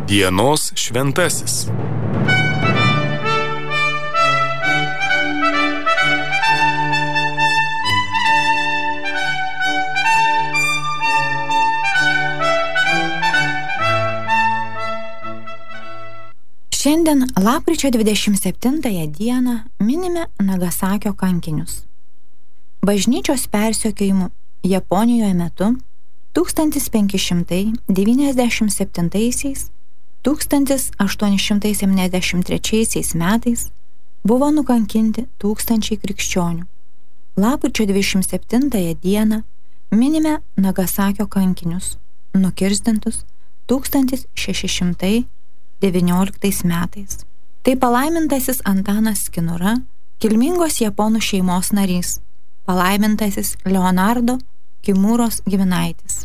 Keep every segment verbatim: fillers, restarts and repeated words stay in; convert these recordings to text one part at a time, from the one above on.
Dienos šventasis. Šiandien lapkričio dvidešimt septintąją dieną minime Nagasakio kankinius. Bažnyčios persekiojimų Japonijoje metu tūkstantis penki šimtai devyniasdešimt septintaisiais - tūkstantis aštuoni šimtai septyniasdešimt trečiaisiais metais buvo nukankinti tūkstančiai krikščionių. Lapkričio dvidešimt septintąją dieną minime Nagasakio kankinius, nukirsdintus tūkstantis šeši šimtai devynioliktais metais. Tai palaimintasis Antanas Skinura, kilmingos japonų šeimos narys, palaimintasis Leonardo Kimūros giminaitis.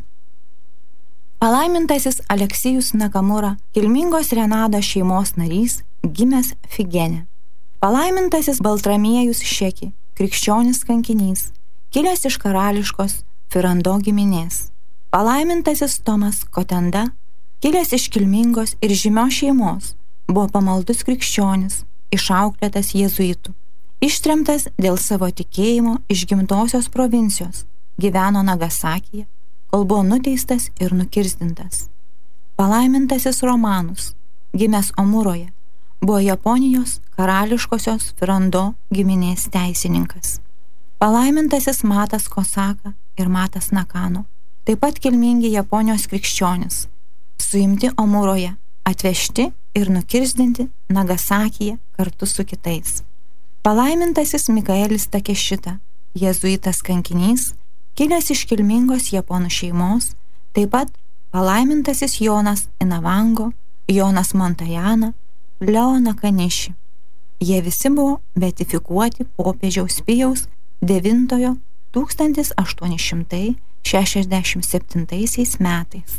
Palaimintasis Aleksijus Nakamura, kilmingos Renado šeimos narys, gimęs Figene. Palaimintasis Baltramiejus Šeki, krikščionis kankinys, kilęs iš karališkos Firando giminės. Palaimintasis Tomas Kotenda, kilęs iš kilmingos ir žymios šeimos, buvo pamaldus krikščionis, išauklėtas jėzuitų. Ištremtas dėl savo tikėjimo iš gimtosios provincijos, gyveno Nagasakyje, kol buvo nuteistas ir nukirsdintas. Palaimintasis Romanus, gimęs Omuroje, buvo Japonijos karališkosios Firando giminės teisininkas. Palaimintasis Matas Kosaka ir Matas Nakano, taip pat kilmingi Japonijos krikščionis, suimti Omuroje, atvežti ir nukirsdinti Nagasakyje kartu su kitais. Palaimintasis Mikaelis Takešita, jėzuitas kankinys, kilęs iš kilmingos japonų šeimos, taip pat palaimintasis Jonas Inavango, Jonas Montajana, Leo Nakaniši. Jie visi buvo beatifikuoti popiežiaus Pijaus devintojo tūkstantis aštuoni šimtai šešiasdešimt septintaisiais metais.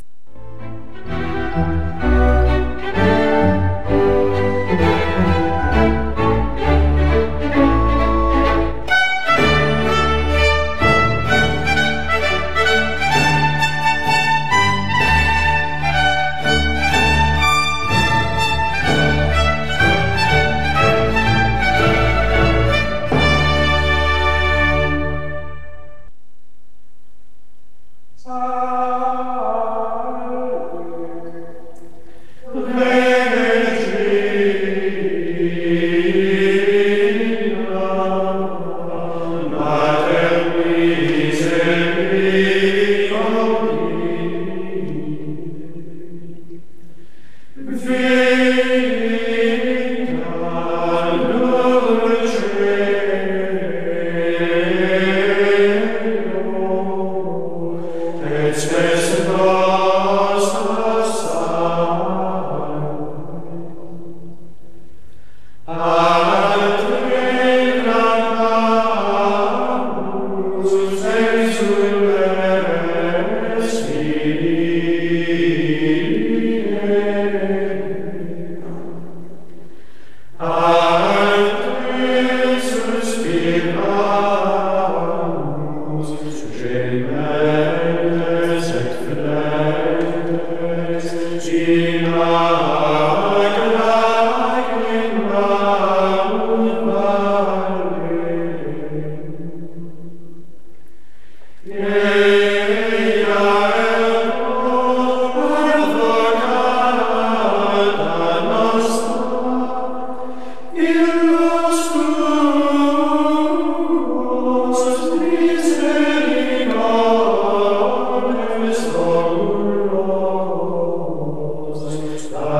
Stop.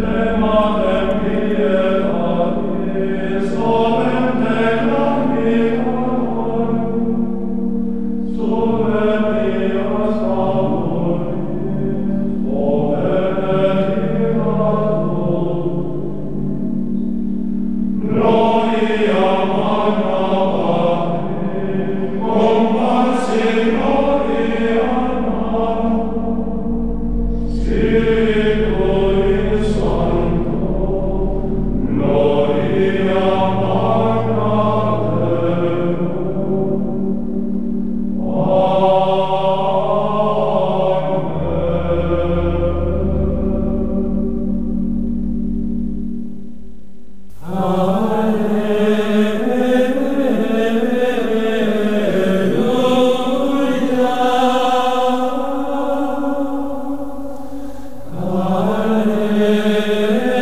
Alleluia.